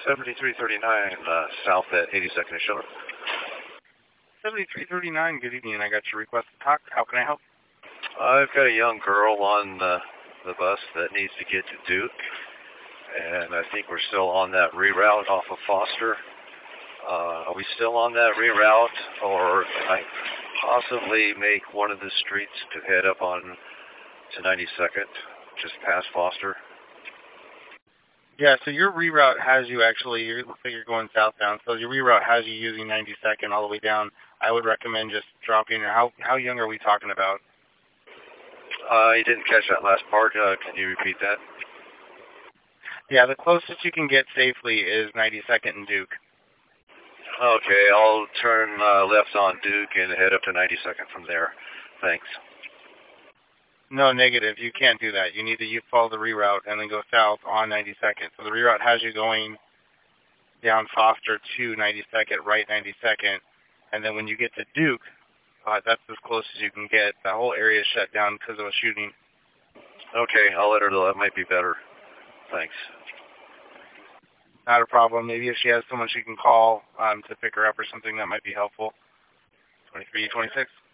7339 south at 82nd and Schiller. 7339, good evening. I got your request to talk. How can I help? I've got a young girl on the bus that needs to get to Duke, and I think we're still on that reroute off of Foster. Are we still on that reroute, or can I possibly make one of the streets to head up on to 92nd, just past Foster? Yeah, so your reroute has you actually, it looks like you're going southbound, so your reroute has you using 92nd all the way down. I would recommend just dropping your, how young are we talking about? You didn't catch that last part. Can you repeat that? Yeah, the closest you can get safely is 92nd and Duke. Okay, I'll turn left on Duke and head up to 92nd from there. Thanks. No, negative. You can't do that. You need to follow the reroute and then go south on 92nd. So the reroute has you going down Foster to 92nd, right 92nd, and then when you get to Duke, that's as close as you can get. The whole area is shut down because of a shooting. Okay, I'll let her know. That might be better. Thanks. Not a problem. Maybe if she has someone she can call to pick her up or something, that might be helpful. 2326.